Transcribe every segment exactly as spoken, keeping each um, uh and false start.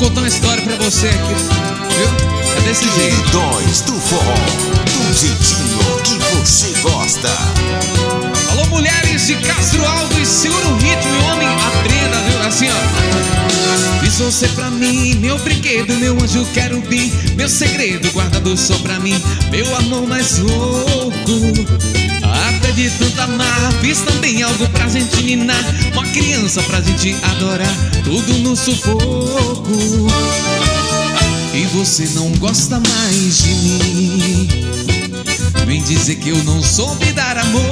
contar uma história pra você aqui, viu? É desse jeito. Queridões do forró, do jeitinho que você gosta. Alô, mulheres de Castro Alves, segura o ritmo e homem, aprenda, viu? Assim, ó. Fiz você pra mim, meu brinquedo, meu anjo querubim, meu segredo guardado só pra mim, meu amor mais louco. Até de tanto amar, fiz também algo pra gente ninar, uma criança pra gente adorar, tudo no sufoco. E você não gosta mais de mim, vem dizer que eu não soube dar amor,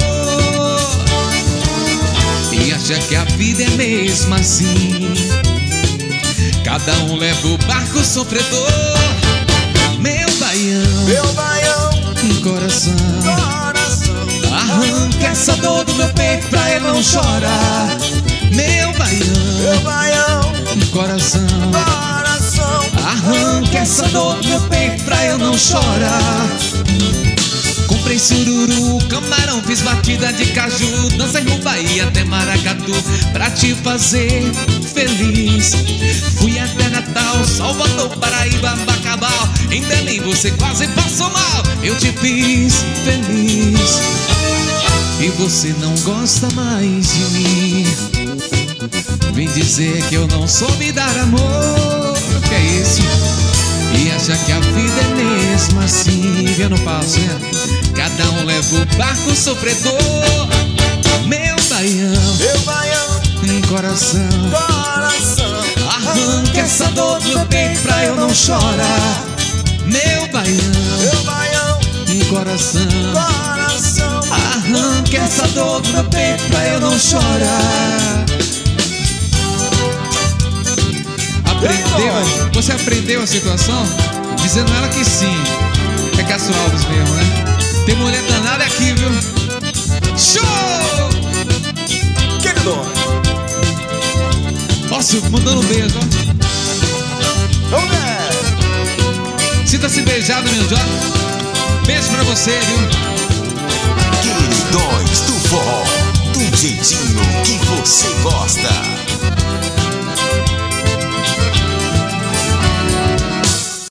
e acha que a vida é mesmo assim, cada um leva o barco sofredor. Meu baião, Meu baião, um coração, coração, arranca essa dor do meu peito pra eu não chorar. Meu baião, meu baião, um coração, coração, arranca essa dor do meu peito pra eu não chorar. Comprei sururu, camarão, fiz batida de caju, dancei no Bahia até Maracatu pra te fazer feliz. Fui até Natal, Salvador, Paraíba, Bacabal, em Belém você quase passou mal, eu te fiz feliz. E você não gosta mais de mim, vem dizer que eu não soube dar amor. O que é isso? E acha que a vida é mesmo assim, vê no passo, né? Cada um leva o barco sofredor. Meu baião, meu baião, um coração, coração, arranca essa dor do meu peito pra eu não chorar. Meu baião, meu baião, um coração, coração, arranca essa dor do meu peito pra eu não chorar. Aprendeu? Você aprendeu a situação? Dizendo ela que sim, que é Castro Alves mesmo, né? Tem mulher danada aqui, viu? Show! queridão. Nossa, mandando um beijo, ó. Vamos ver. Sinta-se beijado, meu Jota. Beijo pra você, viu? Queridões do forró, do jeitinho que você gosta.